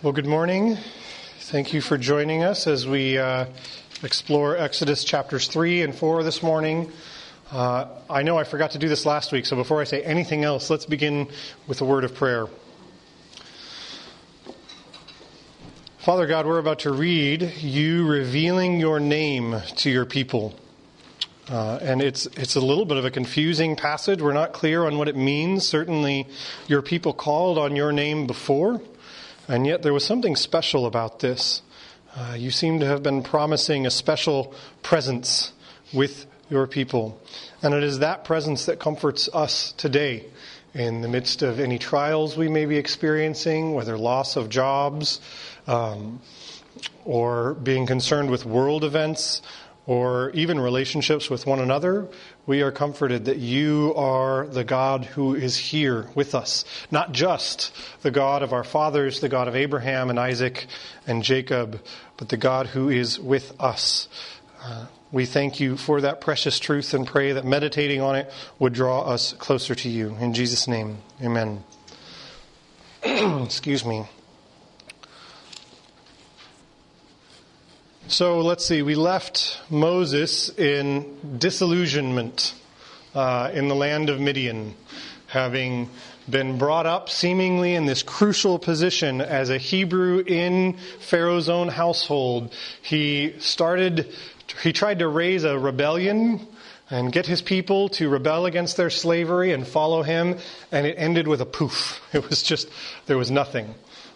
Well, good morning. Thank you for joining us as we explore Exodus chapters 3 and 4 this morning. I know I forgot to do this last week, so before I say anything else, let's begin with a word of prayer. Father God, we're about to read you revealing your name to your people. And it's a little bit of a confusing passage. We're not clear on what it means. Certainly your people called on your name before, and yet there was something special about this. You seem to have been promising a special presence with your people. And it is that presence that comforts us today in the midst of any trials we may be experiencing, whether loss of jobs, or being concerned with world events, or even relationships with one another. We are comforted that you are the God who is here with us. Not just the God of our fathers, the God of Abraham and Isaac and Jacob, but the God who is with us. We thank you for that precious truth and pray that meditating on it would draw us closer to you. In Jesus' name, amen. Excuse me. So let's see, we left Moses in disillusionment in the land of Midian, having been brought up seemingly in this crucial position as a Hebrew in Pharaoh's own household. He tried to raise a rebellion and get his people to rebel against their slavery and follow him, and it ended with a poof. It was just, there was nothing.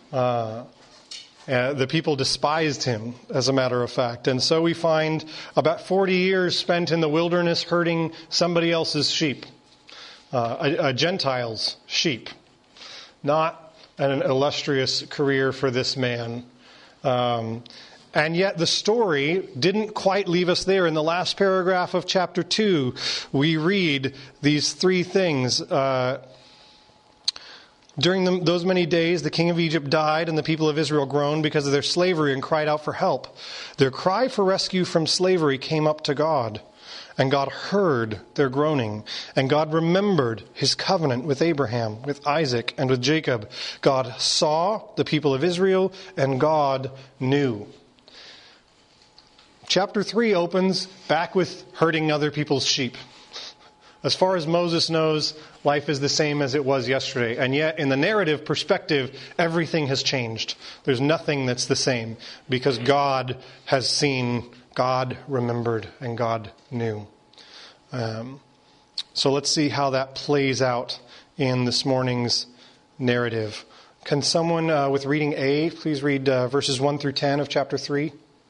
The people despised him, as a matter of fact. And so we find about 40 years spent in the wilderness herding somebody else's sheep, a Gentile's sheep. Not an illustrious career for this man. And yet the story didn't quite leave us there. In the last paragraph of chapter 2, we read these three things. During those many days, the king of Egypt died, and the people of Israel groaned because of their slavery and cried out for help. Their cry for rescue from slavery came up to God, and God heard their groaning. And God remembered his covenant with Abraham, with Isaac, and with Jacob. God saw the people of Israel, and God knew. Chapter 3 opens back with herding other people's sheep. As far as Moses knows, life is the same as it was yesterday. And yet, in the narrative perspective, everything has changed. There's nothing that's the same because God has seen, God remembered, and God knew. So let's see how that plays out in this morning's narrative. Can someone with reading A, please read verses 1 through 10 of chapter 3?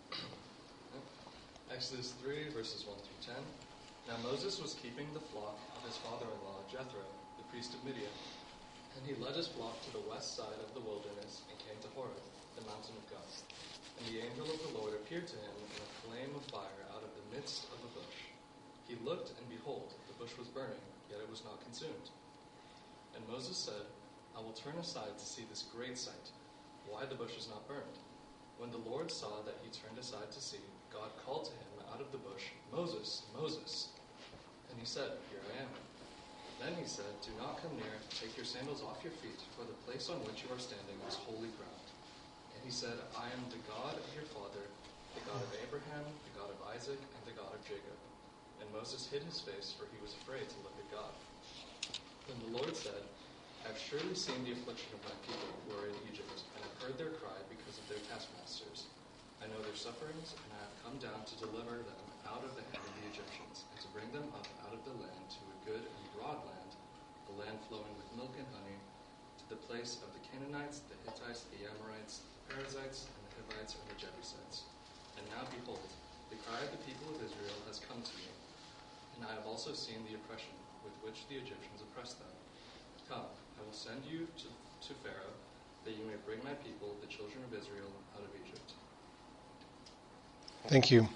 Exodus 3, verses 1 through 10. Now Moses was keeping the flock of his father-in-law Jethro, the priest of Midian. And he led his flock to the west side of the wilderness and came to Horeb, the mountain of God. And the angel of the Lord appeared to him in a flame of fire out of the midst of a bush. He looked, and behold, the bush was burning, yet it was not consumed. And Moses said, I will turn aside to see this great sight, why the bush is not burned. When the Lord saw that he turned aside to see, God called to him out of the bush, Moses, Moses. And he said, Here I am. Then he said, Do not come near, take your sandals off your feet, for the place on which you are standing is holy ground. And he said, I am the God of your father, the God of Abraham, the God of Isaac, and the God of Jacob. And Moses hid his face, for he was afraid to look at God. Then the Lord said, I have surely seen the affliction of my people who are in Egypt, and have heard their cry because of their taskmasters. I know their sufferings, and I have come down to deliver them out of the hand of the Egyptians, and to bring them up out of the land to a good and broad land, the land flowing with milk and honey, to the place of the Canaanites, the Hittites, the Amorites, the Perizzites, and the Hivites, and the Jebusites. And now behold, the cry of the people of Israel has come to me, and I have also seen the oppression with which the Egyptians oppressed them. Come, I will send you to Pharaoh, that you may bring my people, the children of Israel, out of Egypt. Thank you.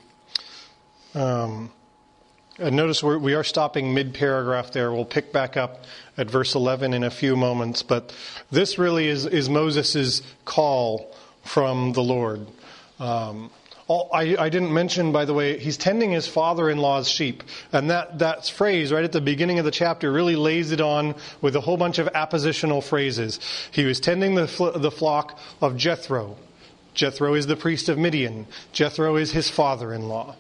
Notice we are stopping mid-paragraph there. We'll pick back up at verse 11 in a few moments. But this really is Moses' call from the Lord. I didn't mention, by the way, he's tending his father-in-law's sheep. And that phrase right at the beginning of the chapter really lays it on with a whole bunch of appositional phrases. He was tending the flock of Jethro. Jethro is the priest of Midian. Jethro is his father-in-law.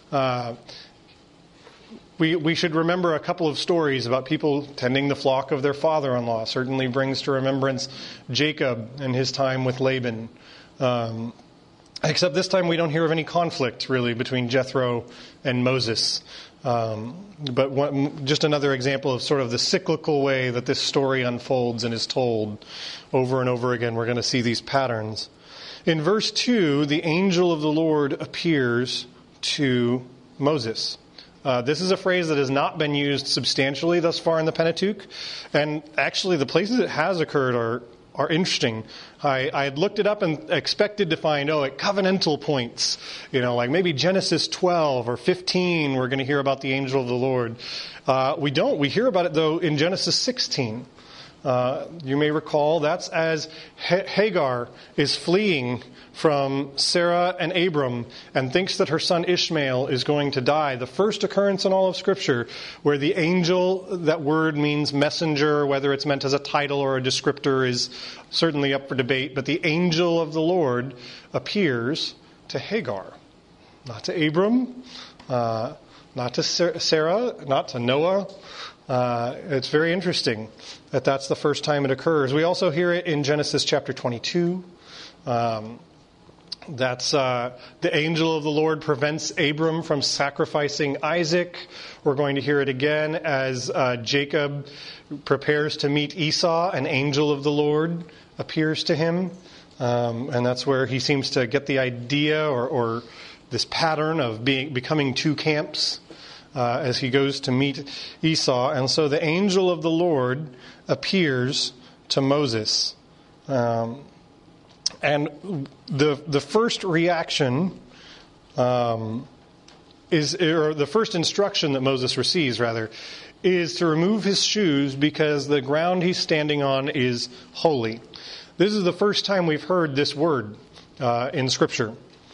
We should remember a couple of stories about people tending the flock of their father-in-law. Certainly brings to remembrance Jacob and his time with Laban. Except this time we don't hear of any conflict, really, between Jethro and Moses. But just another example of sort of the cyclical way that this story unfolds and is told over and over again. We're going to see these patterns. In verse 2, the angel of the Lord appears to Moses. This is a phrase that has not been used substantially thus far in the Pentateuch. And actually, the places it has occurred are interesting. I had looked it up and expected to find, at covenantal points. Like maybe Genesis 12 or 15, we're going to hear about the angel of the Lord. We don't. We hear about it, though, in Genesis 16. You may recall that's as Hagar is fleeing from Sarah and Abram and thinks that her son Ishmael is going to die. The first occurrence in all of Scripture where the angel, that word means messenger, whether it's meant as a title or a descriptor is certainly up for debate. But the angel of the Lord appears to Hagar, not to Abram, not to Sarah, not to Noah. It's very interesting that that's the first time it occurs. We also hear it in Genesis chapter 22. That's the angel of the Lord prevents Abram from sacrificing Isaac. We're going to hear it again as Jacob prepares to meet Esau. An angel of the Lord appears to him. And that's where he seems to get the idea or this pattern of becoming two camps as he goes to meet Esau. And so the angel of the Lord appears to Moses. And the first reaction the first instruction that Moses receives, is to remove his shoes because the ground he's standing on is holy. This is the first time we've heard this word in Scripture.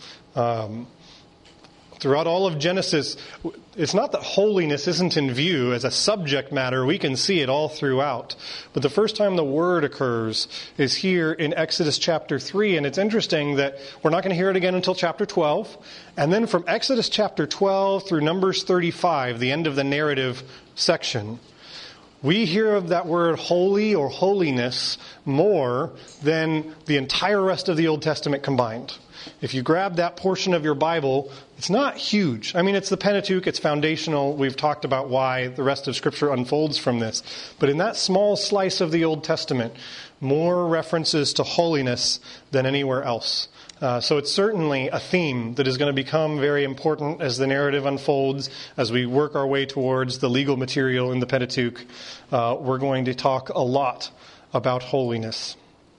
Throughout all of Genesis, it's not that holiness isn't in view as a subject matter. We can see it all throughout. But the first time the word occurs is here in Exodus chapter 3. And it's interesting that we're not going to hear it again until chapter 12. And then from Exodus chapter 12 through Numbers 35, the end of the narrative section, we hear of that word holy or holiness more than the entire rest of the Old Testament combined. If you grab that portion of your Bible, it's not huge. I mean, it's the Pentateuch, it's foundational. We've talked about why the rest of Scripture unfolds from this. But in that small slice of the Old Testament, more references to holiness than anywhere else. So it's certainly a theme that is going to become very important as the narrative unfolds, as we work our way towards the legal material in the Pentateuch. We're going to talk a lot about holiness.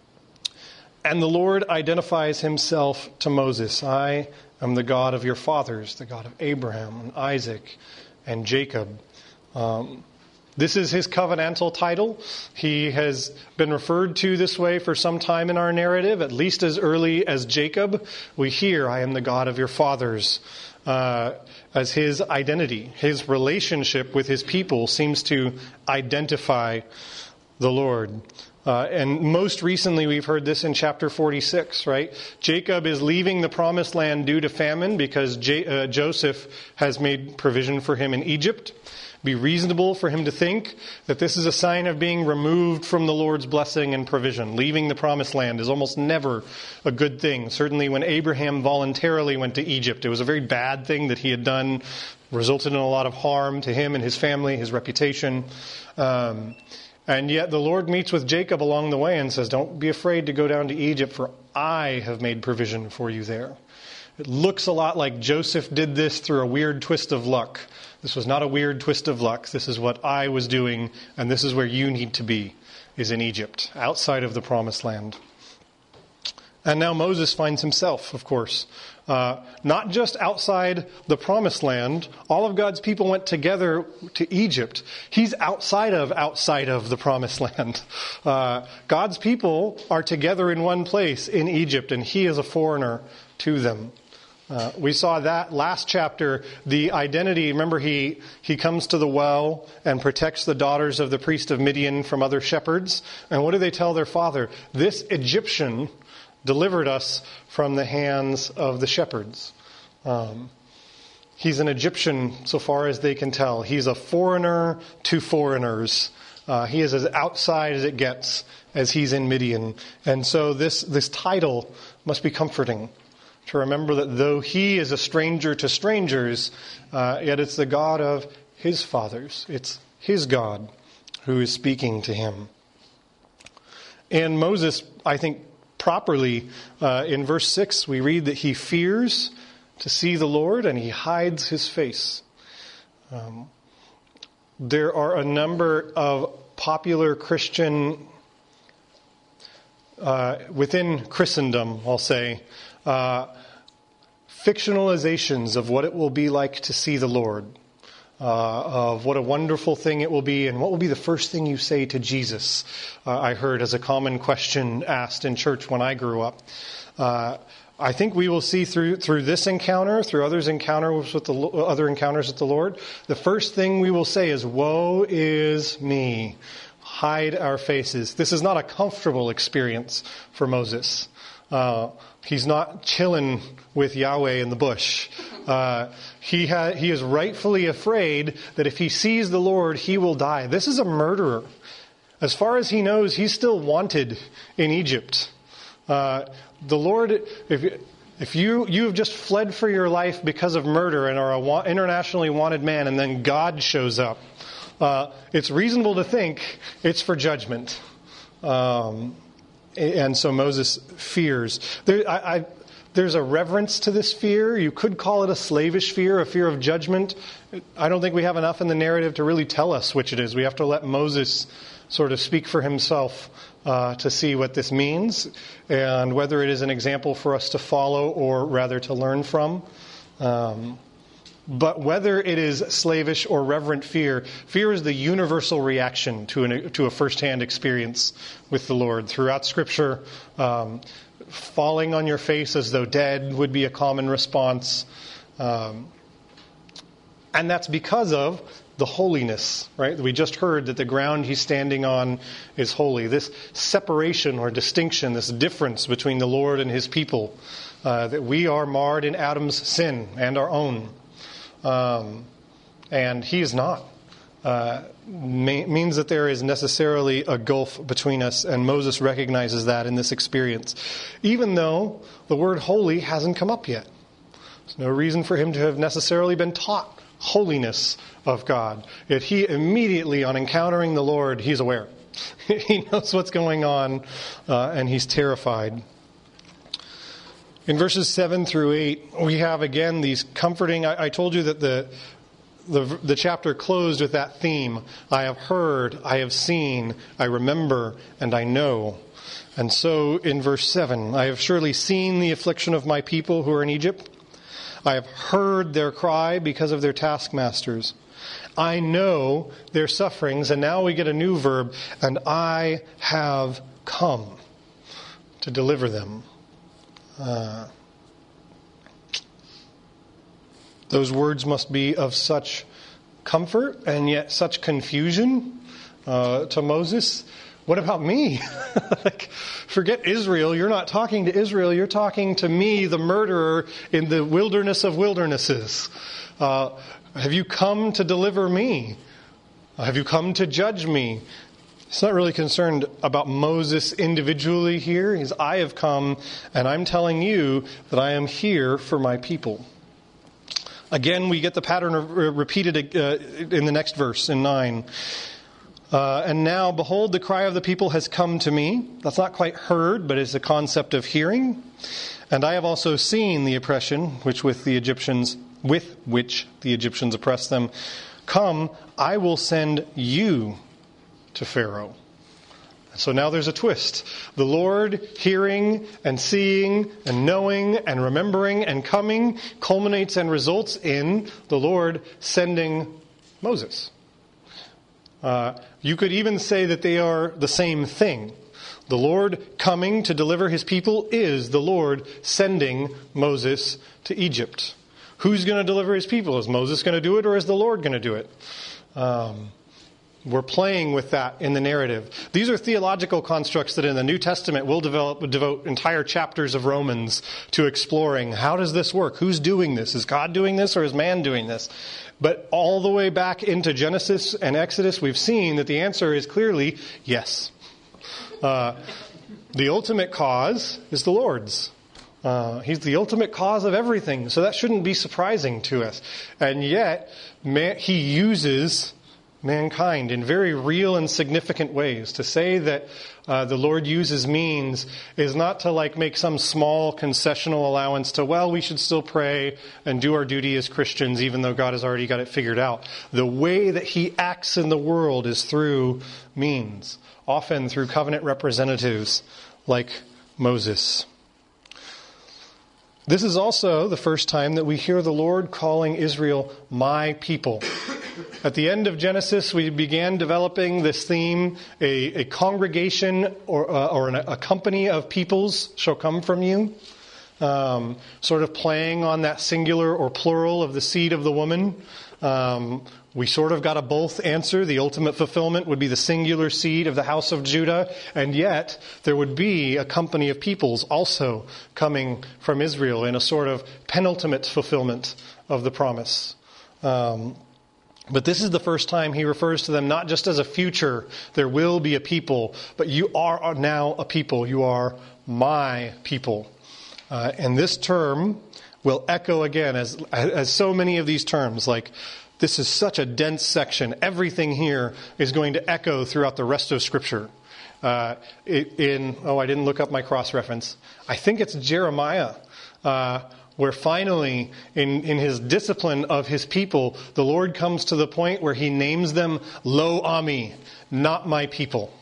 And the Lord identifies himself to Moses. I am the God of your fathers, the God of Abraham and Isaac and Jacob. This is his covenantal title. He has been referred to this way for some time in our narrative, at least as early as Jacob. We hear, I am the God of your fathers, as his identity. His relationship with his people seems to identify the Lord. And most recently, we've heard this in chapter 46, right? Jacob is leaving the promised land due to famine because Joseph has made provision for him in Egypt. Be reasonable for him to think that this is a sign of being removed from the Lord's blessing and provision. Leaving the promised land is almost never a good thing. Certainly when Abraham voluntarily went to Egypt, it was a very bad thing that he had done, resulted in a lot of harm to him and his family, his reputation. And yet the Lord meets with Jacob along the way and says, don't be afraid to go down to Egypt, for I have made provision for you there. It looks a lot like Joseph did this through a weird twist of luck. This was not a weird twist of luck. This is what I was doing, and this is where you need to be, is in Egypt, outside of the promised land. And now Moses finds himself, of course, not just outside the promised land. All of God's people went together to Egypt. He's outside of the promised land. God's people are together in one place in Egypt, and he is a foreigner to them. We saw that last chapter, the identity. Remember, he comes to the well and protects the daughters of the priest of Midian from other shepherds. And what do they tell their father? This Egyptian delivered us from the hands of the shepherds. He's an Egyptian so far as they can tell. He's a foreigner to foreigners. He is as outside as it gets as he's in Midian. And so this title must be comforting, to remember that though he is a stranger to strangers, yet it's the God of his fathers. It's his God who is speaking to him. And Moses, I think properly, in verse 6, we read that he fears to see the Lord and he hides his face. There are a number of popular Christian, within Christendom, I'll say, fictionalizations of what it will be like to see the Lord, of what a wonderful thing it will be, and what will be the first thing you say to Jesus, I heard as a common question asked in church when I grew up. I think we will see through this encounter, through other encounters with the Lord, the first thing we will say is, "Woe is me." Hide our faces. This is not a comfortable experience for Moses. He's not chilling with Yahweh in the bush. He is rightfully afraid that if he sees the Lord, he will die. This is a murderer. As far as he knows, he's still wanted in Egypt. The Lord, if you have just fled for your life because of murder and are an internationally wanted man, and then God shows up, it's reasonable to think it's for judgment. And so Moses fears. There's a reverence to this fear. You could call it a slavish fear, a fear of judgment. I don't think we have enough in the narrative to really tell us which it is. We have to let Moses sort of speak for himself to see what this means and whether it is an example for us to follow or rather to learn from. But whether it is slavish or reverent fear, fear is the universal reaction to a first-hand experience with the Lord. Throughout Scripture, falling on your face as though dead would be a common response. And that's because of the holiness, right? We just heard that the ground he's standing on is holy. This separation or distinction, this difference between the Lord and his people, that we are marred in Adam's sin and our own. And he is not. Means that there is necessarily a gulf between us, and Moses recognizes that in this experience, even though the word holy hasn't come up yet. There's no reason for him to have necessarily been taught holiness of God. Yet he immediately, on encountering the Lord, he's aware. He knows what's going on, and he's terrified. In verses 7 through 8, we have again these comforting. I told you that the chapter closed with that theme. I have heard, I have seen, I remember, and I know. And so in verse 7, I have surely seen the affliction of my people who are in Egypt. I have heard their cry because of their taskmasters. I know their sufferings. And now we get a new verb. And I have come to deliver them. Those words must be of such comfort and yet such confusion to Moses. What about me? Forget Israel. You're not talking to Israel. You're talking to me, the murderer in the wilderness of wildernesses. Have you come to deliver me? Have you come to judge me? He's not really concerned about Moses individually here. He's, I have come and I'm telling you that I am here for my people. Again, we get the pattern repeated in the next verse, in 9. And now, behold, the cry of the people has come to me. That's not quite heard, but it's a concept of hearing. And I have also seen the oppression with which the Egyptians oppress them. Come, I will send you to Pharaoh. So now there's a twist. The Lord hearing and seeing and knowing and remembering and coming culminates and results in the Lord sending Moses. You could even say that they are the same thing. The Lord coming to deliver his people is the Lord sending Moses to Egypt. Who's going to deliver his people? Is Moses going to do it, or is the Lord going to do it? We're playing with that in the narrative. These are theological constructs that in the New Testament we'll devote entire chapters of Romans to exploring. How does this work? Who's doing this? Is God doing this, or is man doing this? But all the way back into Genesis and Exodus, we've seen that the answer is clearly yes. The ultimate cause is the Lord's. He's the ultimate cause of everything, so that shouldn't be surprising to us. And yet, he uses mankind in very real and significant ways. To say that the Lord uses means is not to make some small concessional allowance to, we should still pray and do our duty as Christians even though God has already got it figured out. The way that he acts in the world is through means, often through covenant representatives like Moses. This is also the first time that we hear the Lord calling Israel my people. At the end of Genesis, we began developing this theme, a congregation or a company of peoples shall come from you, sort of playing on that singular or plural of the seed of the woman. We sort of got a both answer. The ultimate fulfillment would be the singular seed of the house of Judah, and yet there would be a company of peoples also coming from Israel in a sort of penultimate fulfillment of the promise. But this is the first time he refers to them not just as a future, there will be a people, but you are now a people. You are my people. And this term will echo again as so many of these terms, this is such a dense section. Everything here is going to echo throughout the rest of Scripture. I didn't look up my cross-reference. I think it's Jeremiah, where finally, in his discipline of his people, the Lord comes to the point where he names them Lo Ami, not my people.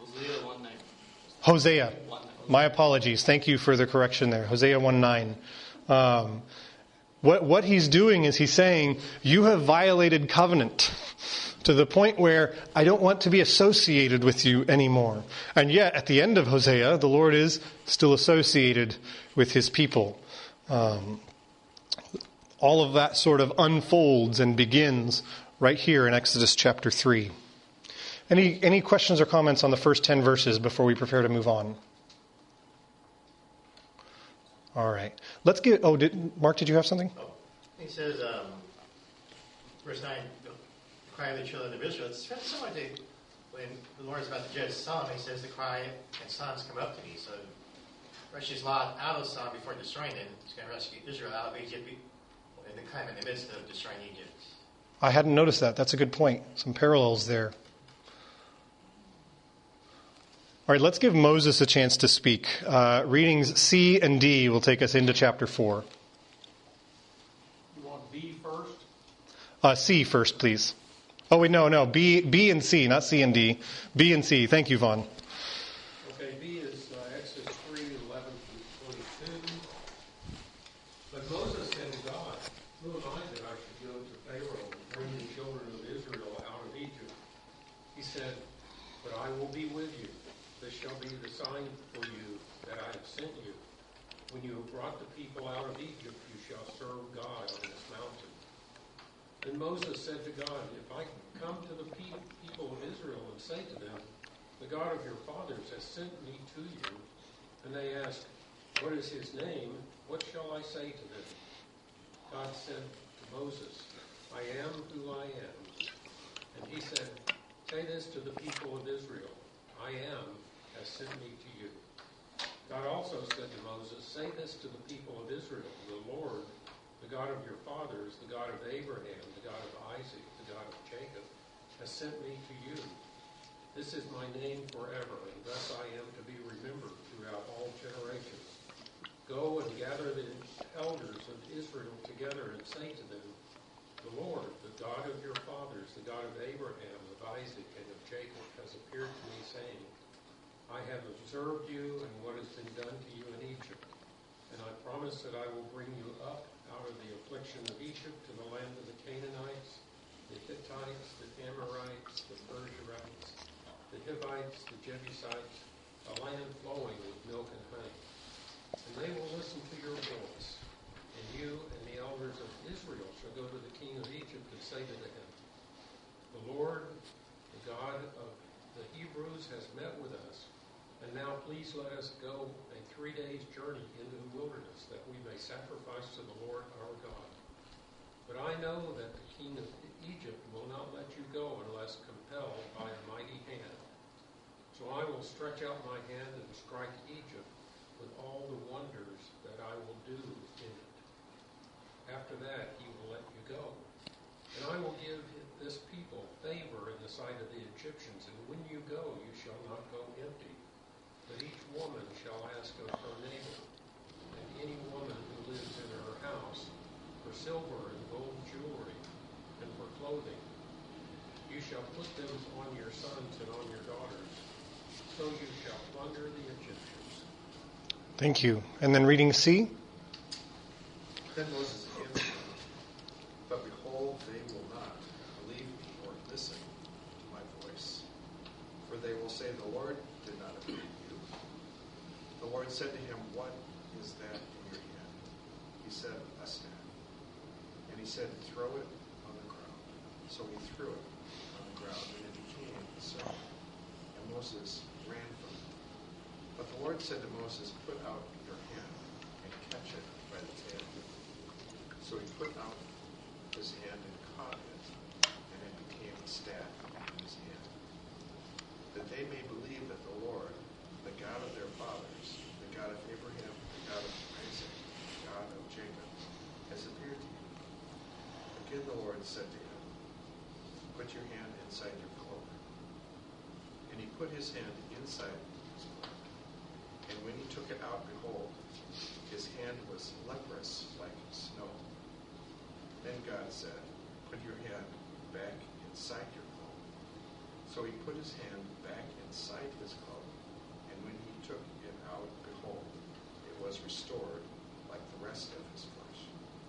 Hosea. My apologies. Thank you for the correction there. Hosea 1:9. What he's doing is he's saying, you have violated covenant to the point where I don't want to be associated with you anymore. And yet, at the end of Hosea, the Lord is still associated with his people. All of that sort of unfolds and begins right here in Exodus chapter 3. Any questions or comments on the first 10 verses before we prepare to move on? All right. Let's get... Mark, did you have something? He says, verse 9, the cry of the children of Israel. It's similar to when the Lord is about to judge Sodom. He says, the cry and Sodom's come up to me. So rescues Lot out of Sodom before destroying it. He's going to rescue Israel out of Egypt in the midst of destroying Egypt. I hadn't noticed that. That's a good point. Some parallels there. All right, let's give Moses a chance to speak. Readings C and D will take us into chapter 4. You want B first? C first, please. Oh, wait, no. B and C, not C and D. B and C. Thank you, Vaughn. Okay, B is Exodus 3, 11 through 22. But Moses said to God, who am I that I should go to Pharaoh and bring the children of Israel out of Egypt? He said, but I will be with you. This shall be the sign for you that I have sent you. When you have brought the people out of Egypt, you shall serve God on this mountain. Then Moses said to God, if I come to the people of Israel and say to them, the God of your fathers has sent me to you, and they ask, what is his name? What shall I say to them? God said to Moses, I am who I am. And he said, say this to the people of Israel, I am has sent me to you. God also said to Moses, say this to the people of Israel, the Lord, the God of your fathers, the God of Abraham, the God of Isaac, the God of Jacob, has sent me to you. This is my name forever, and thus I am to be remembered throughout all generations. Go and gather the elders of Israel together and say to them, the Lord, the God of your fathers, the God of Abraham, of Isaac, and of Jacob, has appeared to me, saying, I have observed you and what has been done to you in Egypt, and I promise that I will bring you up out of the affliction of Egypt to the land of the Canaanites, the Hittites, the Amorites, the Perizzites, the Hivites, the Jebusites, a land flowing with milk and honey. And they will listen to your voice. And you and the elders of Israel shall go to the king of Egypt and say to him, the Lord, the God of the Hebrews, has met with us. And now please let us go a 3 days' journey into the wilderness, that we may sacrifice to the Lord our God. But I know that the king of Egypt will not let you go unless compelled by a mighty hand. So I will stretch out my hand and strike Egypt with all the wonders that I will do in it. After that he will let you go. And I will give this people favor in the sight of the Egyptians, and when you go, you shall not go empty. But each woman shall ask of her neighbor, and any woman who lives in her house, for silver and gold jewelry, and for clothing. You shall put them on your sons and on your daughters, so you shall plunder the Egyptians. Thank you. And then reading C. Then Moses answered them, but behold, they will not believe me or listen to my voice. For they will say, the Lord did not approve you. The Lord said to him, what is that in your hand? He said, a staff. And he said, throw it on the ground. So he threw it on the ground, and it became a serpent. And Moses ran from it. But the Lord said to Moses, put out your hand and catch it by the tail. So he put out his hand and caught it, and it became a staff in his hand. That they may believe that the Lord, the God of their fathers, the God of Abraham, the God of Isaac, the God of Jacob, has appeared to you. Again the Lord said to him, put your hand inside your cloak. And he put his hand inside his cloak. And when he took it out, behold, his hand was leprous like snow. Then God said, put your hand back inside your cloak. So he put his hand back inside his cloak. And when he took it out, behold, it was restored like the rest of his flesh.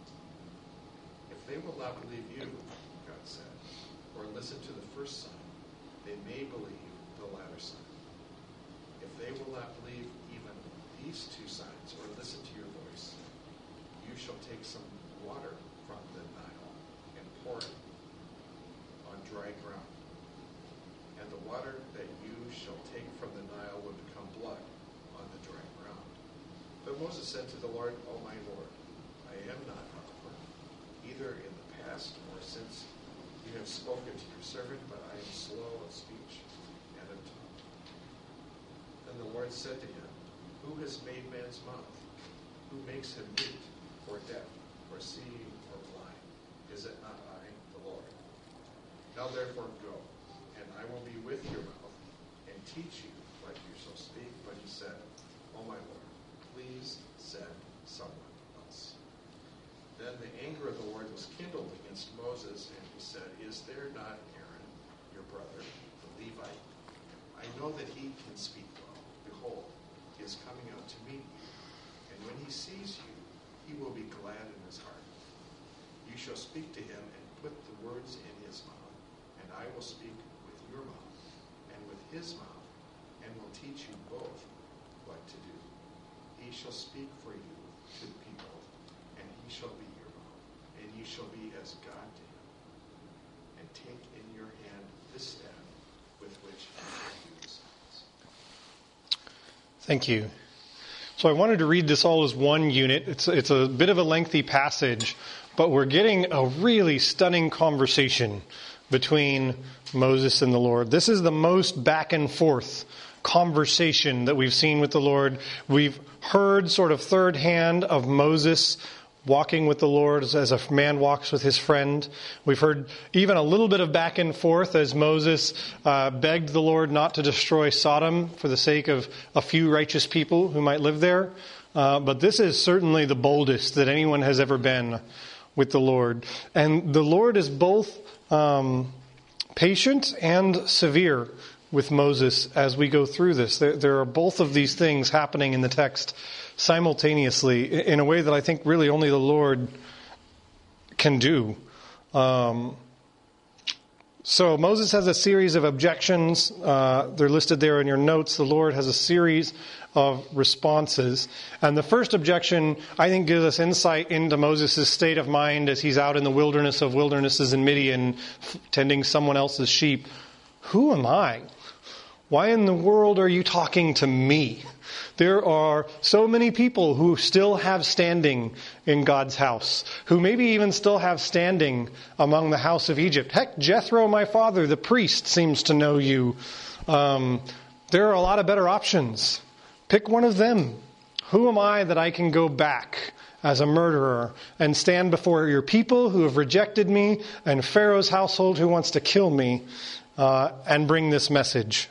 If they will not believe you, God said, or listen to the first sign, they may believe the latter sign. If they will not believe even these two signs, or listen to your voice, you shall take some water from the Nile and pour it on dry ground. And the water that you shall take from the Nile will become blood on the dry ground. But Moses said to the Lord, O my Lord, I am not eloquent, either in the past or since you have spoken to your servant, but I am slow of speech and of tongue. Then the Lord said to him, who has made man's mouth? Who makes him mute, or deaf, or seeing, or blind? Is it not I, the Lord? Now therefore go, and I will be with your mouth, and teach you what you shall speak. But he said, O my Lord, please send someone else. Then the anger of the Lord was kindled against Moses, and he said, is there not Aaron, your brother, the Levite? I know that he can speak well. Behold, he is coming out to meet you, and when he sees you, he will be glad in his heart. You shall speak to him and put the words in his mouth, and I will speak with your mouth and with his mouth, and will teach you both what to do. He shall speak for you to the people, and he shall be your mouth, and you shall be as God to him. And take in your hand this staff with which you shall do the signs. Thank you. So I wanted to read this all as one unit. It's a bit of a lengthy passage, but we're getting a really stunning conversation between Moses and the Lord. This is the most back and forth conversation that we've seen with the Lord. We've heard sort of third hand of Moses walking with the Lord as a man walks with his friend. We've heard even a little bit of back and forth as Moses begged the Lord not to destroy Sodom for the sake of a few righteous people who might live there. But this is certainly the boldest that anyone has ever been with the Lord. And the Lord is both patient and severe with Moses as we go through this. There are both of these things happening in the text simultaneously in a way that I think really only the Lord can do. So Moses has a series of objections. They're listed there in your notes. The Lord has a series of responses. And the first objection, I think, gives us insight into Moses' state of mind as he's out in the wilderness of wildernesses in Midian, tending someone else's sheep. Who am I? Why in the world are you talking to me? There are so many people who still have standing in God's house, who maybe even still have standing among the house of Egypt. Heck, Jethro, my father, the priest, seems to know you. There are a lot of better options. Pick one of them. Who am I that I can go back as a murderer and stand before your people who have rejected me and Pharaoh's household who wants to kill me and bring this message?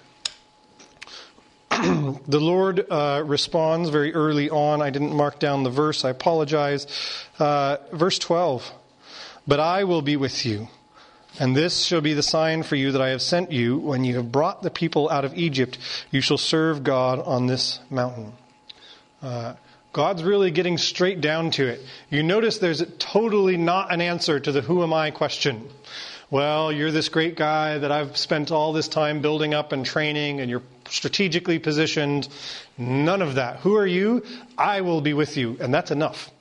The Lord responds very early on. I didn't mark down the verse. I apologize. Verse 12. But I will be with you, and this shall be the sign for you that I have sent you. When you have brought the people out of Egypt, you shall serve God on this mountain. God's really getting straight down to it. You notice there's totally not an answer to the who am I question. Well, you're this great guy that I've spent all this time building up and training, and you're strategically positioned. None of that. Who are you? I will be with you. And that's enough.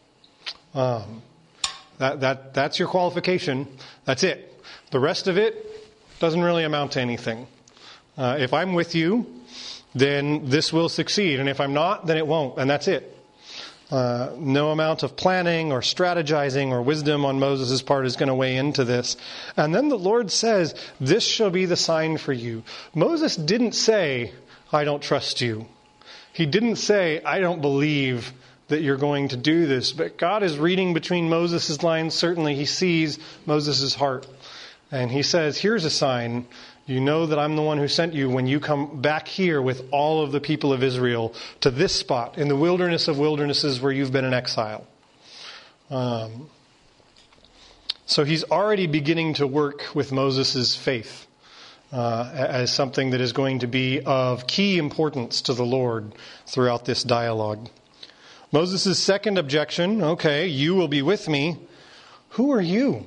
That's your qualification. That's it. The rest of it doesn't really amount to anything. If I'm with you, then this will succeed. And if I'm not, then it won't. And that's it. No amount of planning or strategizing or wisdom on Moses' part is going to weigh into this. And then the Lord says, this shall be the sign for you. Moses didn't say, I don't trust you. He didn't say, I don't believe that you're going to do this. But God is reading between Moses' lines. Certainly he sees Moses' heart. And he says, here's a sign. You know that I'm the one who sent you when you come back here with all of the people of Israel to this spot in the wilderness of wildernesses where you've been in exile. So he's already beginning to work with Moses' faith as something that is going to be of key importance to the Lord throughout this dialogue. Moses' second objection, okay, you will be with me. Who are you?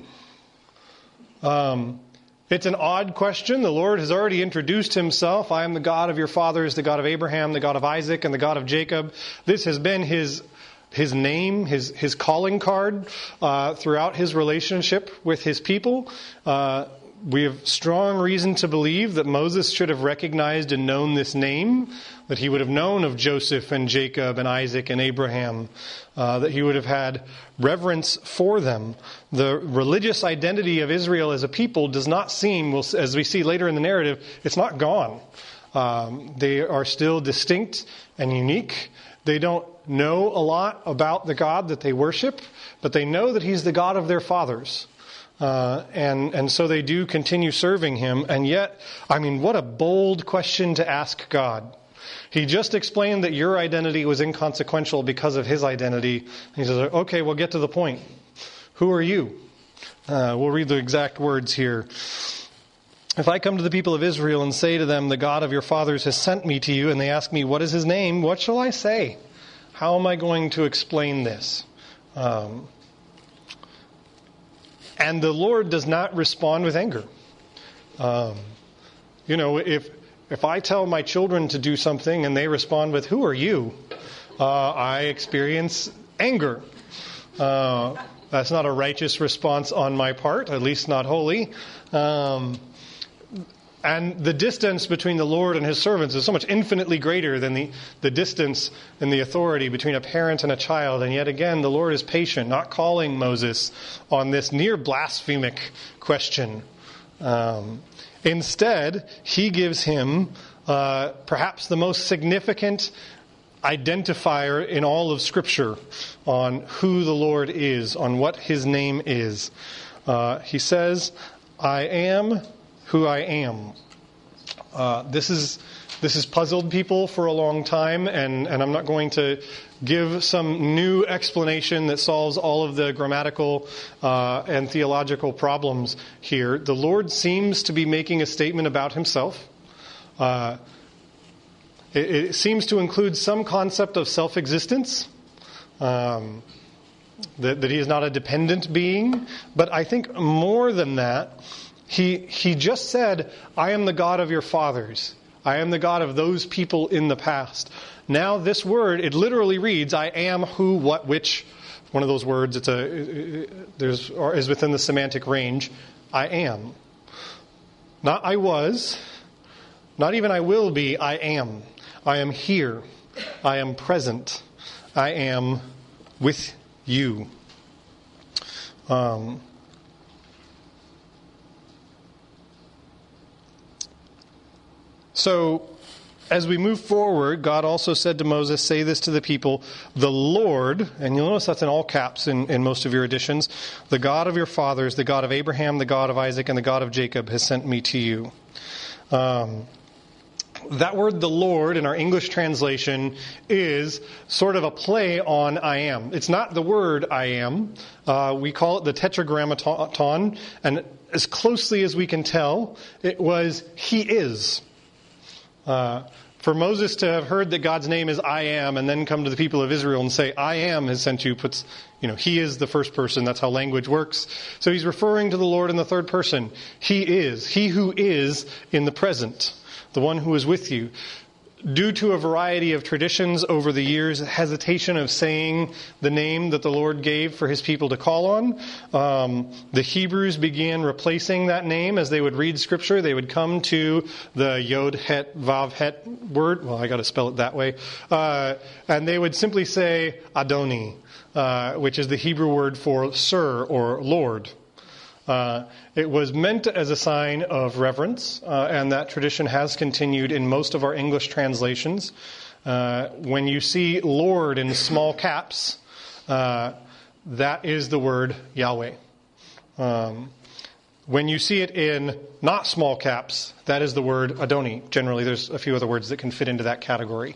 It's an odd question. The Lord has already introduced himself. I am the God of your fathers, the God of Abraham, the God of Isaac, and the God of Jacob. This has been his name, his calling card throughout his relationship with his people. We have strong reason to believe that Moses should have recognized and known this name, that he would have known of Joseph and Jacob and Isaac and Abraham, that he would have had reverence for them. The religious identity of Israel as a people does not seem, as we see later in the narrative, it's not gone. They are still distinct and unique. They don't know a lot about the God that they worship, but they know that he's the God of their fathers. And so they do continue serving him. And yet, what a bold question to ask God. He just explained that your identity was inconsequential because of his identity. He says, okay, we'll get to the point. Who are you? We'll read the exact words here. If I come to the people of Israel and say to them, the God of your fathers has sent me to you, and they ask me, what is his name? What shall I say? How am I going to explain this? And the Lord does not respond with anger. If I tell my children to do something and they respond with, who are you? I experience anger. That's not a righteous response on my part, at least not holy. And the distance between the Lord and his servants is so much infinitely greater than the distance and the authority between a parent and a child. And yet again, the Lord is patient, not calling Moses on this near blasphemic question. Instead, he gives him perhaps the most significant identifier in all of Scripture on who the Lord is, on what his name is. He says, I am who I am. This has puzzled people for a long time, and I'm not going to give some new explanation that solves all of the grammatical and theological problems here. The Lord seems to be making a statement about himself. It seems to include some concept of self-existence, that he is not a dependent being. But I think more than that, He just said, I am the God of your fathers. I am the God of those people in the past. Now this word, it literally reads, I am who, what, which. One of those words is within the semantic range. I am. Not I was. Not even I will be. I am. I am here. I am present. I am with you. So, as we move forward, God also said to Moses, say this to the people, the Lord, and you'll notice that's in all caps in most of your editions, the God of your fathers, the God of Abraham, the God of Isaac, and the God of Jacob has sent me to you. That word, the Lord, in our English translation, is sort of a play on I am. It's not the word I am. We call it the tetragrammaton, and as closely as we can tell, it was He is. For Moses to have heard that God's name is I am and then come to the people of Israel and say, I am has sent you, puts, He is the first person. That's how language works. So he's referring to the Lord in the third person. He is. He who is in the present. The one who is with you. Due to a variety of traditions over the years, hesitation of saying the name that the Lord gave for His people to call on, the Hebrews began replacing that name as they would read Scripture. They would come to the Yod Het Vav Het word. Well, I got to spell it that way, and they would simply say Adoni, which is the Hebrew word for Sir or Lord. It was meant as a sign of reverence, and that tradition has continued in most of our English translations. When you see Lord in small caps, that is the word Yahweh. When you see it in not small caps, that is the word Adoni. Generally, there's a few other words that can fit into that category.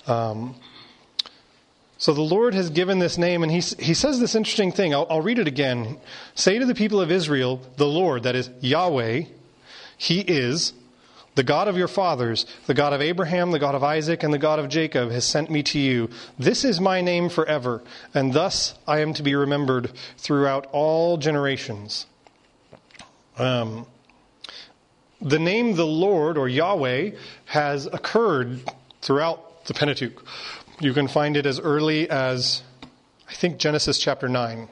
So the Lord has given this name, and he says this interesting thing. I'll read it again. Say to the people of Israel, the Lord, that is Yahweh, He is the God of your fathers, the God of Abraham, the God of Isaac, and the God of Jacob has sent me to you. This is my name forever, and thus I am to be remembered throughout all generations. The name the Lord, or Yahweh, has occurred throughout the Pentateuch. You can find it as early as, I think, Genesis chapter 9.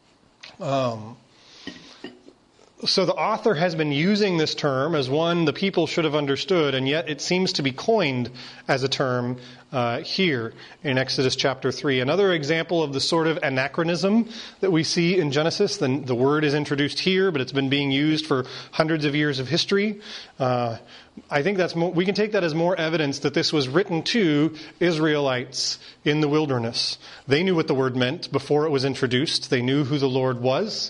So the author has been using this term as one the people should have understood, and yet it seems to be coined as a term here in Exodus chapter 3. Another example of the sort of anachronism that we see in Genesis. The word is introduced here, but it's been being used for hundreds of years of history. I think we can take that as more evidence that this was written to Israelites in the wilderness. They knew what the word meant before it was introduced. They knew who the Lord was.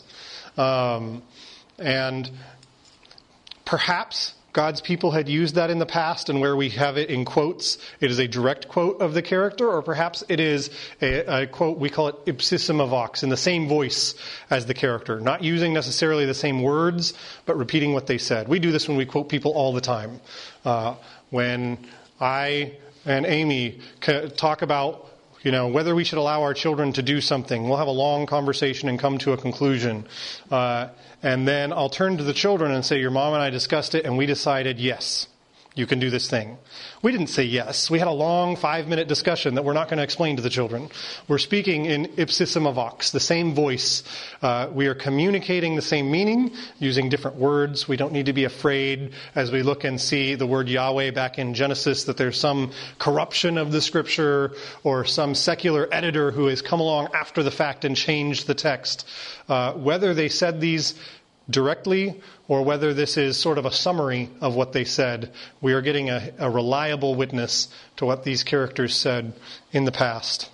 And perhaps God's people had used that in the past, and where we have it in quotes, it is a direct quote of the character, or perhaps it is a quote, we call it ipsissima vox, in the same voice as the character, not using necessarily the same words, but repeating what they said. We do this when we quote people all the time. When I and Amy talk about whether we should allow our children to do something, we'll have a long conversation and come to a conclusion. And then I'll turn to the children and say, your mom and I discussed it and we decided, yes, you can do this thing. We didn't say yes. We had a long 5-minute discussion that we're not going to explain to the children. We're speaking in ipsissima vox, the same voice. We are communicating the same meaning using different words. We don't need to be afraid as we look and see the word Yahweh back in Genesis that there's some corruption of the scripture or some secular editor who has come along after the fact and changed the text. Whether they said these directly or whether this is sort of a summary of what they said, we are getting a reliable witness to what these characters said in the past.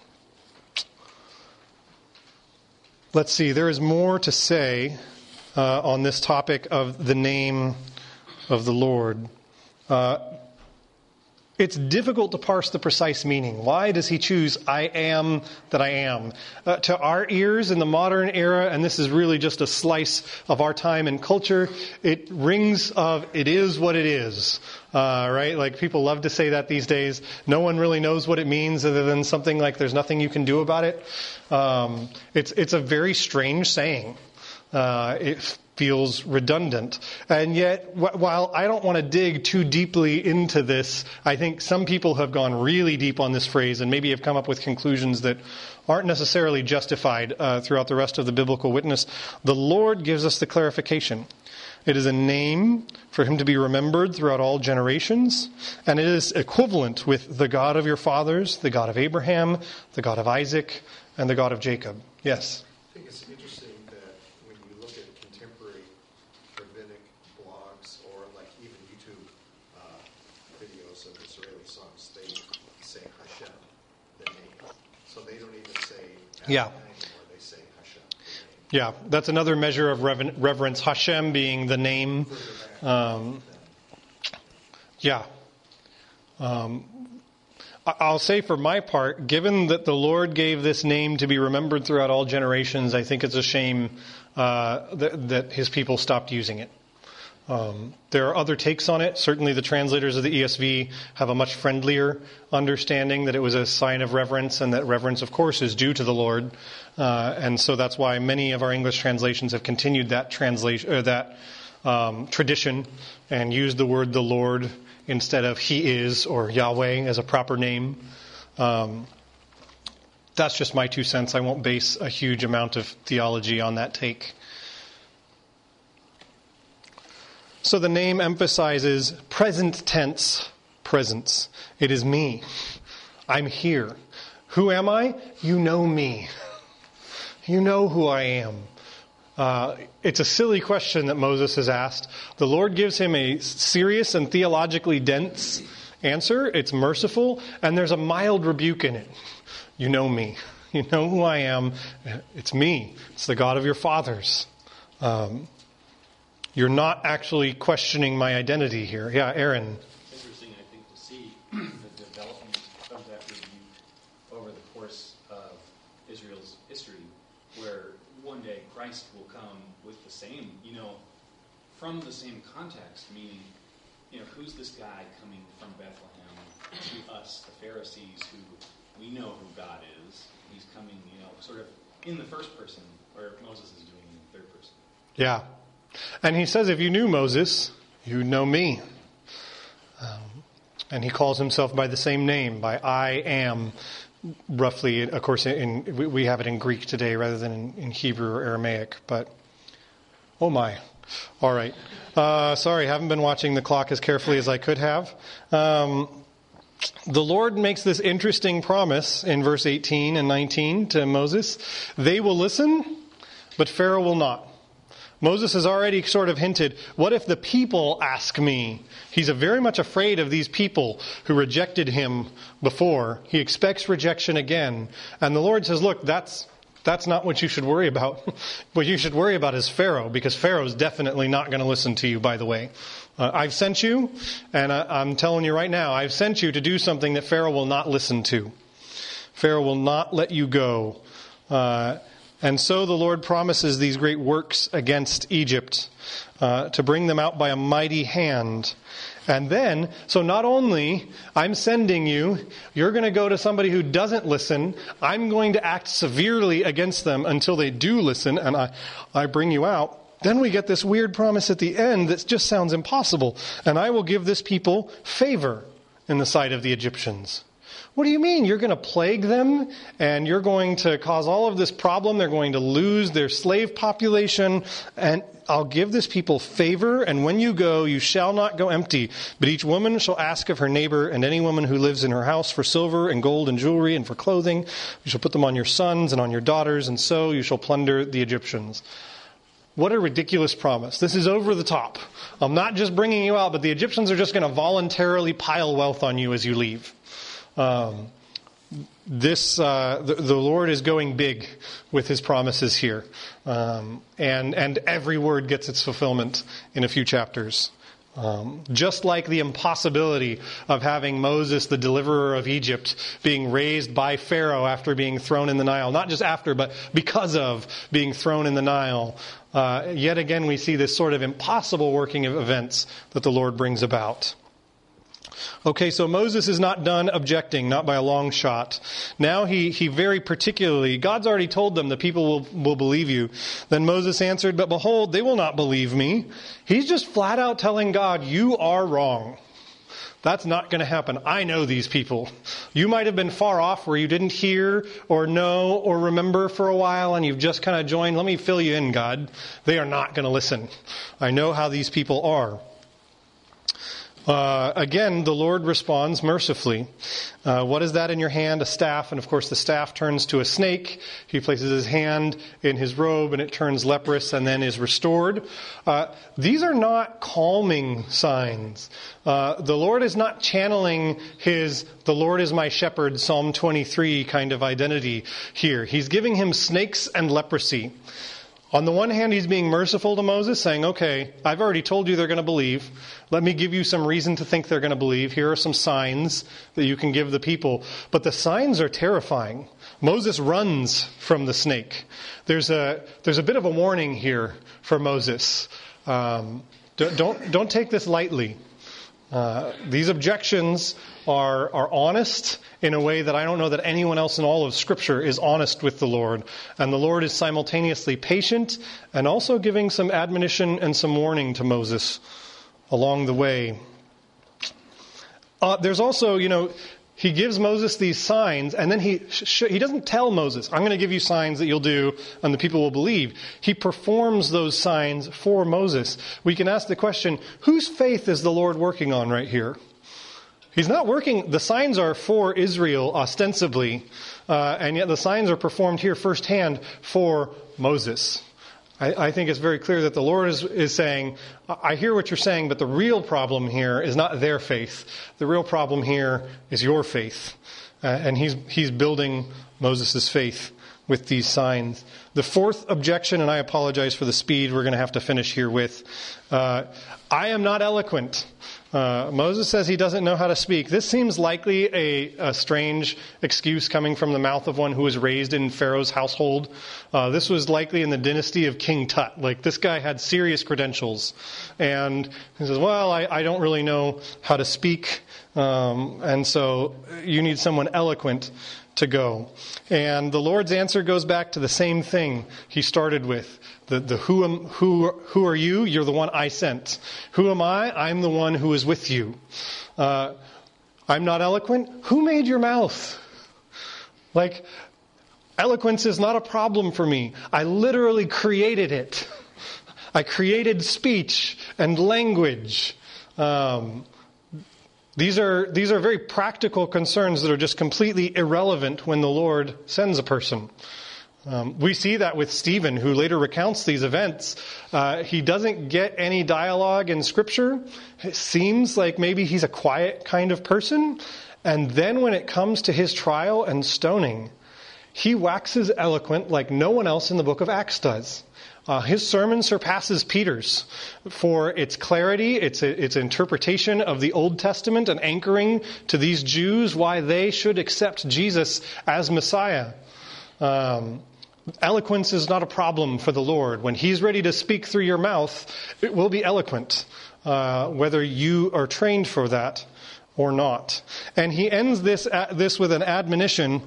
Let's see, there is more to say on this topic of the name of the Lord. It's difficult to parse the precise meaning. Why does he choose I am that I am? To our ears in the modern era, and this is really just a slice of our time and culture, it rings of it is what it is. Right? Like people love to say that these days. No one really knows what it means other than something like there's nothing you can do about it. It's a very strange saying. feels redundant. And yet, while I don't want to dig too deeply into this, I think some people have gone really deep on this phrase and maybe have come up with conclusions that aren't necessarily justified throughout the rest of the biblical witness. The Lord gives us the clarification. It is a name for him to be remembered throughout all generations, and it is equivalent with the God of your fathers, the God of Abraham, the God of Isaac, and the God of Jacob. Yes? I think it's interesting that when you look at contemporary rabbinic blogs or like even YouTube videos of Israeli songs, they say Hashem, the name. So they don't even say Yeah. anymore, they say Hashem, the name. Yeah, that's another measure of reverence, Hashem being the name. I'll say for my part, given that the Lord gave this name to be remembered throughout all generations, I think it's a shame that his people stopped using it. There are other takes on it. Certainly the translators of the ESV have a much friendlier understanding that it was a sign of reverence, and that reverence, of course, is due to the Lord. And so that's why many of our English translations have continued that tradition and used the word the Lord instead of He is or Yahweh as a proper name. That's just my 2 cents. I won't base a huge amount of theology on that take. So the name emphasizes present tense presence. It is me. I'm here. Who am I? You know me. You know who I am. It's a silly question that Moses has asked. The Lord gives him a serious and theologically dense answer. It's merciful, and there's a mild rebuke in it. You know me. You know who I am. It's me. It's the God of your fathers. You're not actually questioning my identity here. Yeah, Aaron. It's interesting, I think, to see the development of that rebuke over the course of Israel's history, where one day Christ will come with the same, from the same context, meaning, who's this guy coming from Bethlehem to us, the Pharisees, who we know who God is. He's coming, sort of in the first person, where Moses is doing it in the third person. Yeah. And he says, if you knew Moses, you know me. And he calls himself by the same name, by I am, roughly. Of course, we have it in Greek today rather than in Hebrew or Aramaic. But, oh my. All right. Sorry, haven't been watching the clock as carefully as I could have. The Lord makes this interesting promise in verse 18 and 19 to Moses. They will listen, but Pharaoh will not. Moses has already sort of hinted, what if the people ask me? He's very much afraid of these people who rejected him before. He expects rejection again. And the Lord says, look, that's not what you should worry about. What you should worry about is Pharaoh, because Pharaoh's definitely not going to listen to you, by the way. I've sent you, and I'm telling you right now, I've sent you to do something that Pharaoh will not listen to. Pharaoh will not let you go. And so the Lord promises these great works against Egypt to bring them out by a mighty hand. And then, so not only I'm sending you, you're going to go to somebody who doesn't listen. I'm going to act severely against them until they do listen, and I bring you out. Then we get this weird promise at the end that just sounds impossible. And I will give this people favor in the sight of the Egyptians. What do you mean? You're going to plague them and you're going to cause all of this problem. They're going to lose their slave population, and I'll give this people favor. And when you go, you shall not go empty, but each woman shall ask of her neighbor and any woman who lives in her house for silver and gold and jewelry and for clothing. You shall put them on your sons and on your daughters, and so you shall plunder the Egyptians. What a ridiculous promise. This is over the top. I'm not just bringing you out, but the Egyptians are just going to voluntarily pile wealth on you as you leave. The Lord is going big with his promises here. And every word gets its fulfillment in a few chapters. Just like the impossibility of having Moses, the deliverer of Egypt, being raised by Pharaoh after being thrown in the Nile. Not just after, but because of being thrown in the Nile. Yet again, we see this sort of impossible working of events that the Lord brings about. Okay, so Moses is not done objecting, not by a long shot. Now he very particularly, God's already told them the people will believe you. Then Moses answered, but behold, they will not believe me. He's just flat out telling God, you are wrong. That's not going to happen. I know these people. You might have been far off where you didn't hear or know or remember for a while and you've just kind of joined. Let me fill you in, God. They are not going to listen. I know how these people are. Again, the Lord responds mercifully. What is that in your hand? A staff. And of course, the staff turns to a snake. He places his hand in his robe and it turns leprous and then is restored. These are not calming signs. The Lord is not channeling his, the Lord is my shepherd, Psalm 23 kind of identity here. He's giving him snakes and leprosy. On the one hand, he's being merciful to Moses, saying, okay, I've already told you they're going to believe. Let me give you some reason to think they're going to believe. Here are some signs that you can give the people. But the signs are terrifying. Moses runs from the snake. There's a bit of a warning here for Moses. Don't take this lightly. These objections are honest in a way that I don't know that anyone else in all of Scripture is honest with the Lord. And the Lord is simultaneously patient and also giving some admonition and some warning to Moses along the way. There's also, he gives Moses these signs, and then he doesn't tell Moses, I'm going to give you signs that you'll do, and the people will believe. He performs those signs for Moses. We can ask the question, whose faith is the Lord working on right here? He's not working, the signs are for Israel ostensibly, and yet the signs are performed here firsthand for Moses. I think it's very clear that the Lord is saying, I hear what you're saying, but the real problem here is not their faith. The real problem here is your faith. And he's building Moses' faith with these signs. The fourth objection, and I apologize for the speed we're going to have to finish here with, I am not eloquent. Moses says he doesn't know how to speak. This seems likely a strange excuse coming from the mouth of one who was raised in Pharaoh's household. This was likely in the dynasty of King Tut. Like, this guy had serious credentials. And he says, well, I don't really know how to speak. And so you need someone eloquent to go. And the Lord's answer goes back to the same thing he started with. Who are you? You're the one I sent. Who am I? I'm the one who is with you. I'm not eloquent. Who made your mouth? Like, eloquence is not a problem for me. I literally created it. I created speech and language. These are very practical concerns that are just completely irrelevant when the Lord sends a person. We see that with Stephen, who later recounts these events. He doesn't get any dialogue in Scripture. It seems like maybe he's a quiet kind of person. And then when it comes to his trial and stoning, he waxes eloquent like no one else in the book of Acts does. His sermon surpasses Peter's for its clarity, its interpretation of the Old Testament and anchoring to these Jews why they should accept Jesus as Messiah. Eloquence is not a problem for the Lord. When He's ready to speak through your mouth, it will be eloquent, whether you are trained for that or not. And He ends this with an admonition.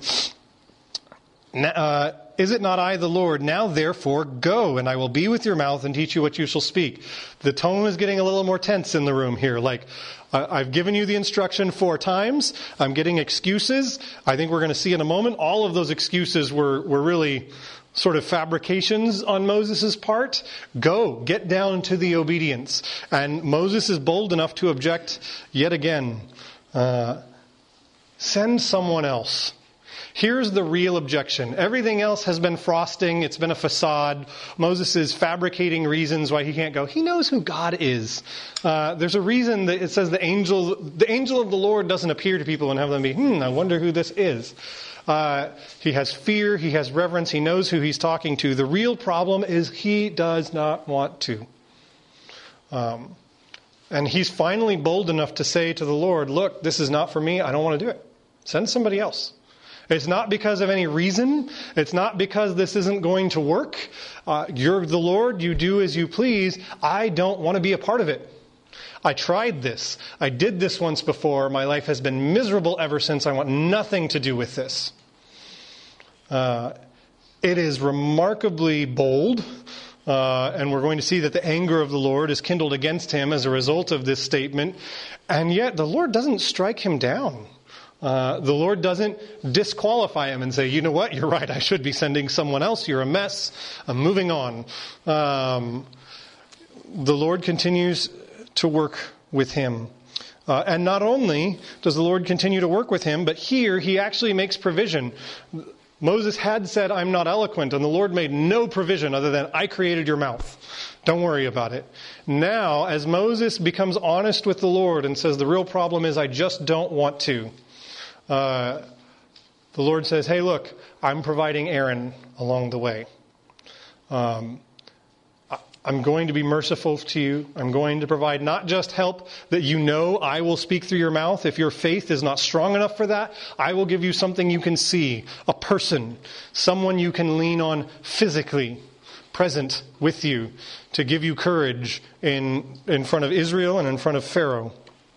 Is it not I, the Lord? Now, therefore, go, and I will be with your mouth and teach you what you shall speak. The tone is getting a little more tense in the room here. Like, I've given you the instruction 4 times. I'm getting excuses. I think we're going to see in a moment all of those excuses were really sort of fabrications on Moses' part. Go, get down to the obedience. And Moses is bold enough to object yet again. Send someone else. Here's the real objection. Everything else has been frosting. It's been a facade. Moses is fabricating reasons why he can't go. He knows who God is. There's a reason that it says the angel of the Lord doesn't appear to people and have them be, I wonder who this is. He has fear. He has reverence. He knows who he's talking to. The real problem is he does not want to. And he's finally bold enough to say to the Lord, look, this is not for me. I don't want to do it. Send somebody else. It's not because of any reason. It's not because this isn't going to work. You're the Lord. You do as you please. I don't want to be a part of it. I tried this. I did this once before. My life has been miserable ever since. I want nothing to do with this. It is remarkably bold, and we're going to see that the anger of the Lord is kindled against him as a result of this statement. And yet the Lord doesn't strike him down. The Lord doesn't disqualify him and say, you know what, you're right, I should be sending someone else. You're a mess. I'm moving on. The Lord continues to work with him. And not only does the Lord continue to work with him, but here he actually makes provision. Moses had said, I'm not eloquent, and the Lord made no provision other than, I created your mouth. Don't worry about it. Now, as Moses becomes honest with the Lord and says, the real problem is I just don't want to, the Lord says, hey, look, I'm providing Aaron along the way. I'm going to be merciful to you. I'm going to provide not just help that you know I will speak through your mouth. If your faith is not strong enough for that, I will give you something you can see, a person, someone you can lean on physically, present with you to give you courage in front of Israel and in front of Pharaoh.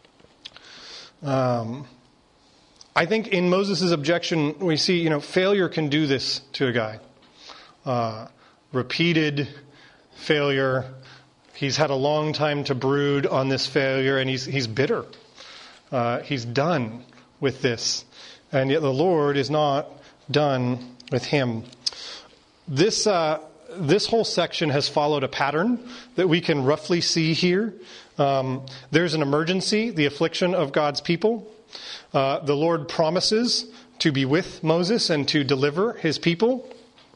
I think in Moses' objection, we see, failure can do this to a guy. Repeated failure. He's had a long time to brood on this failure, and he's bitter. He's done with this. And yet the Lord is not done with him. This whole section has followed a pattern that we can roughly see here. There's an emergency, the affliction of God's people. The Lord promises to be with Moses and to deliver his people.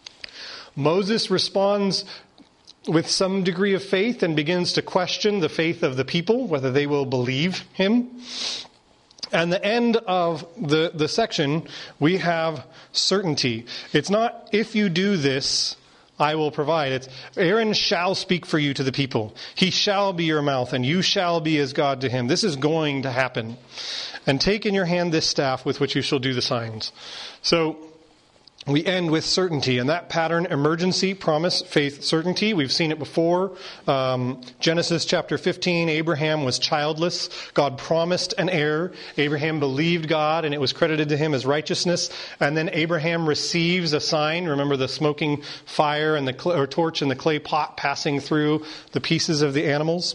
Moses responds with some degree of faith and begins to question the faith of the people, whether they will believe him. And the end of the section, we have certainty. It's not, if you do this, I will provide. It's, Aaron shall speak for you to the people. He shall be your mouth, and you shall be as God to him. This is going to happen. And take in your hand this staff with which you shall do the signs. So we end with certainty, and that pattern, emergency, promise, faith, certainty. We've seen it before. Genesis chapter 15, Abraham was childless. God promised an heir. Abraham believed God, and it was credited to him as righteousness. And then Abraham receives a sign. Remember the smoking fire and the torch and the clay pot passing through the pieces of the animals.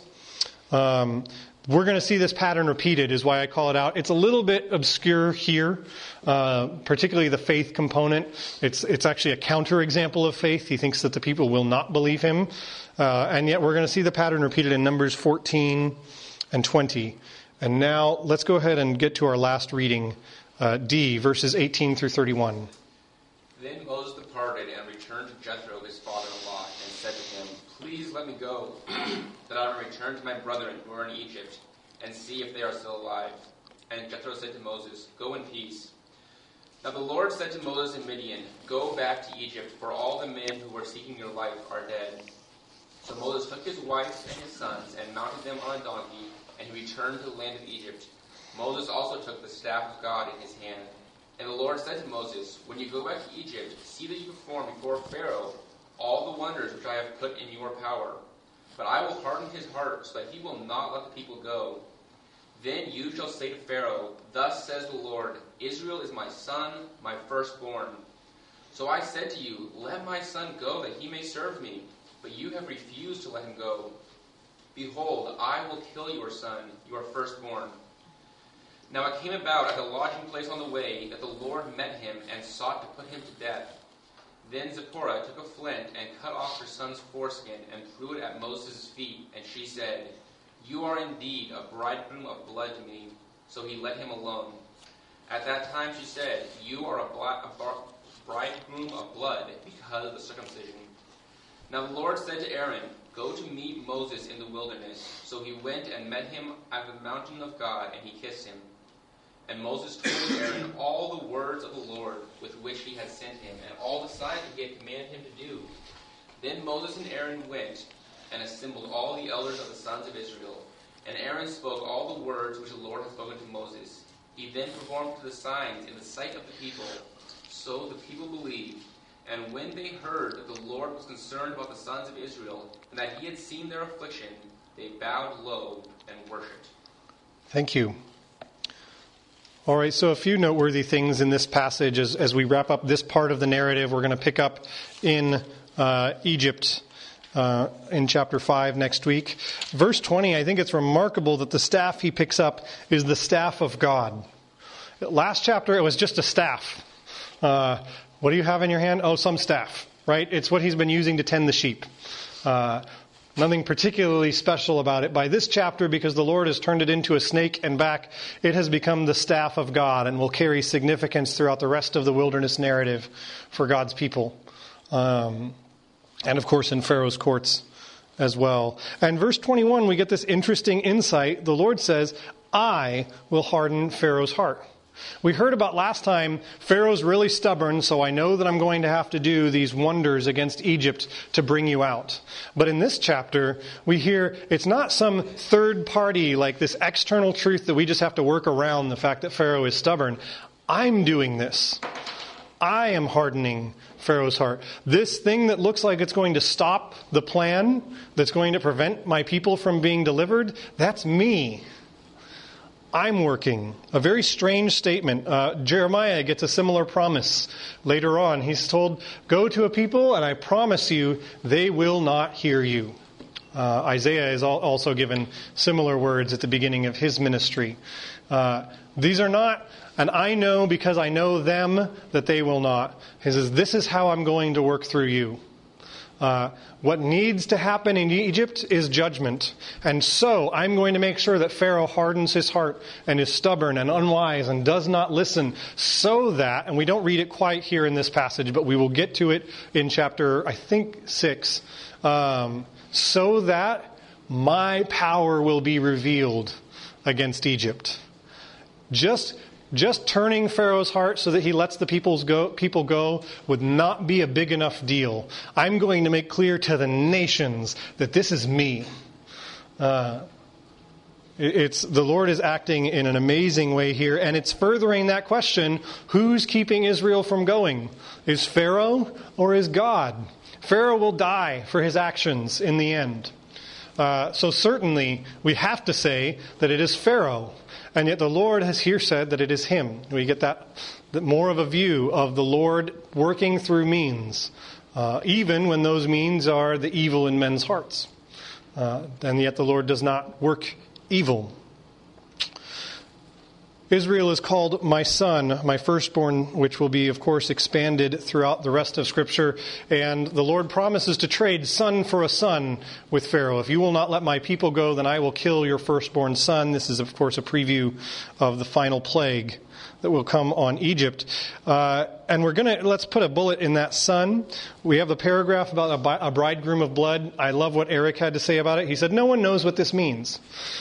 We're going to see this pattern repeated, is why I call it out. It's a little bit obscure here, particularly the faith component. It's actually a counterexample of faith. He thinks that the people will not believe him. And yet we're going to see the pattern repeated in Numbers 14 and 20. And now let's go ahead and get to our last reading, D, verses 18 through 31. Then Moses departed and returned to Jethro, his father-in-law, and said to him, Please let me go, that I may return to my brethren who are in Egypt, and see if they are still alive. And Jethro said to Moses, Go in peace. Now the Lord said to Moses in Midian, Go back to Egypt, for all the men who were seeking your life are dead. So Moses took his wife and his sons, and mounted them on a donkey, and he returned to the land of Egypt. Moses also took the staff of God in his hand. And the Lord said to Moses, When you go back to Egypt, see that you perform before Pharaoh all the wonders which I have put in your power. But I will harden his heart, so that he will not let the people go. Then you shall say to Pharaoh, Thus says the Lord, Israel is my son, my firstborn. So I said to you, Let my son go, that he may serve me. But you have refused to let him go. Behold, I will kill your son, your firstborn. Now it came about at the lodging place on the way that the Lord met him and sought to put him to death. Then Zipporah took a flint and cut off her son's foreskin and threw it at Moses' feet. And she said, You are indeed a bridegroom of blood to me. So he let him alone. At that time she said, You are a bridegroom of blood because of the circumcision. Now the Lord said to Aaron, Go to meet Moses in the wilderness. So he went and met him at the mountain of God, and he kissed him. And Moses told Aaron all the words of the Lord with which he had sent him, and all the signs that he had commanded him to do. Then Moses and Aaron went and assembled all the elders of the sons of Israel. And Aaron spoke all the words which the Lord had spoken to Moses. He then performed the signs in the sight of the people. So the people believed. And when they heard that the Lord was concerned about the sons of Israel, and that he had seen their affliction, They bowed low and worshipped. Thank you. All right, so a few noteworthy things in this passage as we wrap up this part of the narrative. We're going to pick up in Egypt in chapter 5 next week. Verse 20, I think it's remarkable that the staff he picks up is the staff of God. Last chapter, it was just a staff. What do you have in your hand? Oh, some staff, right? It's what he's been using to tend the sheep. Nothing particularly special about it. By this chapter, because the Lord has turned it into a snake and back, it has become the staff of God and will carry significance throughout the rest of the wilderness narrative for God's people. And of course in Pharaoh's courts as well. And verse 21, we get this interesting insight. The Lord says, I will harden Pharaoh's heart. We heard about last time, Pharaoh's really stubborn, so I know that I'm going to have to do these wonders against Egypt to bring you out. But in this chapter, we hear it's not some third party, like this external truth that we just have to work around the fact that Pharaoh is stubborn. I'm doing this. I am hardening Pharaoh's heart. This thing that looks like it's going to stop the plan, that's going to prevent my people from being delivered, that's me. I'm working. A very strange statement. Jeremiah gets a similar promise later on. He's told, go to a people and I promise you they will not hear you. Isaiah is also given similar words at the beginning of his ministry. These are not, and I know because I know them that they will not. He says, this is how I'm going to work through you. What needs to happen in Egypt is judgment. And so I'm going to make sure that Pharaoh hardens his heart and is stubborn and unwise and does not listen so that, and we don't read it quite here in this passage, but we will get to it in chapter, I think, 6, so that my power will be revealed against Egypt. Just turning Pharaoh's heart so that he lets the people go would not be a big enough deal. I'm going to make clear to the nations that this is me. The Lord is acting in an amazing way here, and it's furthering that question, who's keeping Israel from going? Is Pharaoh or is God? Pharaoh will die for his actions in the end. So certainly we have to say that it is Pharaoh. And yet the Lord has here said that it is him. We get that more of a view of the Lord working through means, even when those means are the evil in men's hearts. And yet the Lord does not work evil. Israel is called my son, my firstborn, which will be, of course, expanded throughout the rest of Scripture. And the Lord promises to trade son for a son with Pharaoh. If you will not let my people go, then I will kill your firstborn son. This is, of course, a preview of the final plague that will come on Egypt. And let's put a bullet in that son. We have the paragraph about a bridegroom of blood. I love what Eric had to say about it. He said, no one knows what this means.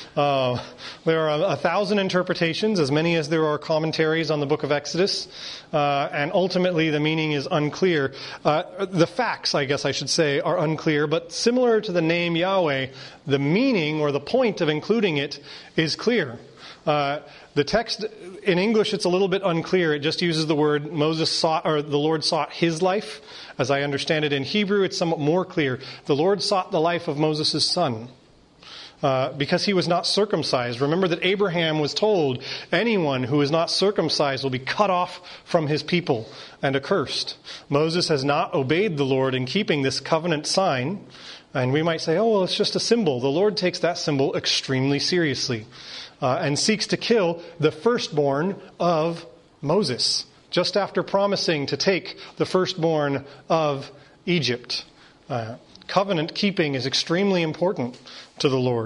There are 1,000 interpretations, as many as there are commentaries on the book of Exodus. And ultimately the meaning is unclear. The facts, I guess I should say, are unclear. But similar to the name Yahweh, the meaning or the point of including it is clear. The text in English, it's a little bit unclear. It just uses the word the Lord sought his life. As I understand it in Hebrew, it's somewhat more clear. The Lord sought the life of Moses' son because he was not circumcised. Remember that Abraham was told anyone who is not circumcised will be cut off from his people and accursed. Moses has not obeyed the Lord in keeping this covenant sign. And we might say, oh, well, it's just a symbol. The Lord takes that symbol extremely seriously. And seeks to kill the firstborn of Moses, just after promising to take the firstborn of Egypt. Covenant keeping is extremely important to the Lord.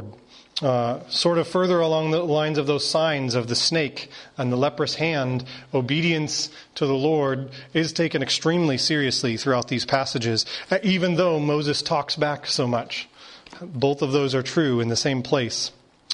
Sort of further along the lines of those signs of the snake and the leprous hand, obedience to the Lord is taken extremely seriously throughout these passages, even though Moses talks back so much. Both of those are true in the same place.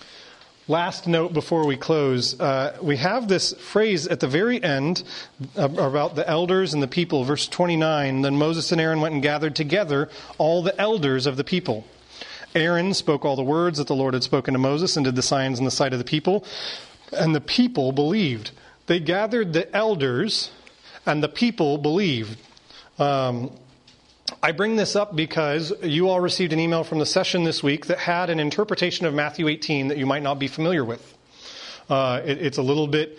Last note before we close, we have this phrase at the very end about the elders and the people, verse 29. Then Moses and Aaron went and gathered together all the elders of the people. Aaron spoke all the words that the Lord had spoken to Moses and did the signs in the sight of the people, and the people believed. They gathered the elders, and the people believed. I bring this up because you all received an email from the session this week that had an interpretation of Matthew 18 that you might not be familiar with. It's a little bit...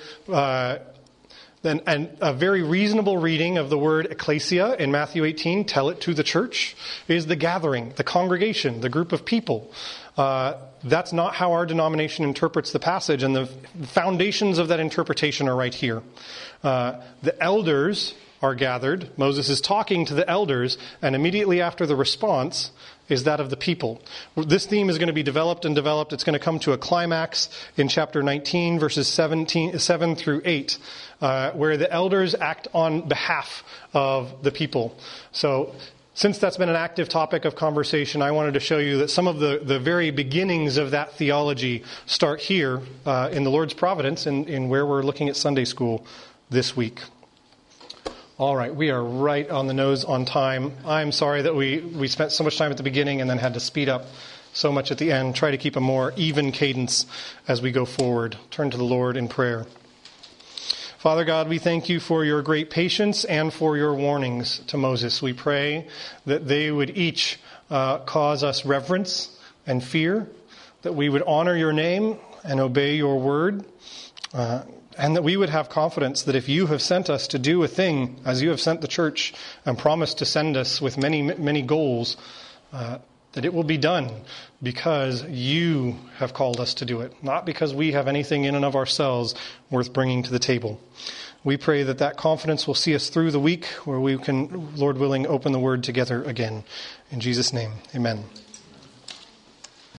And a very reasonable reading of the word ecclesia in Matthew 18, tell it to the church, is the gathering, the congregation, the group of people. That's not how our denomination interprets the passage, and the foundations of that interpretation are right here. The elders are gathered. Moses is talking to the elders, and immediately after the response is that of the people. This theme is going to be developed and developed. It's going to come to a climax in chapter 19, verses 7 through 8, where the elders act on behalf of the people. So, since that's been an active topic of conversation, I wanted to show you that some of the very beginnings of that theology start here in the Lord's providence in where we're looking at Sunday school this week. All right, we are right on the nose on time. I'm sorry that we spent so much time at the beginning and then had to speed up so much at the end. Try to keep a more even cadence as we go forward. Turn to the Lord in prayer. Father God, we thank you for your great patience and for your warnings to Moses. We pray that they would each cause us reverence and fear, that we would honor your name and obey your word, and that we would have confidence that if you have sent us to do a thing, as you have sent the church and promised to send us with many, many goals, that it will be done because you have called us to do it, not because we have anything in and of ourselves worth bringing to the table. We pray that that confidence will see us through the week where we can, Lord willing, open the word together again. In Jesus' name, amen.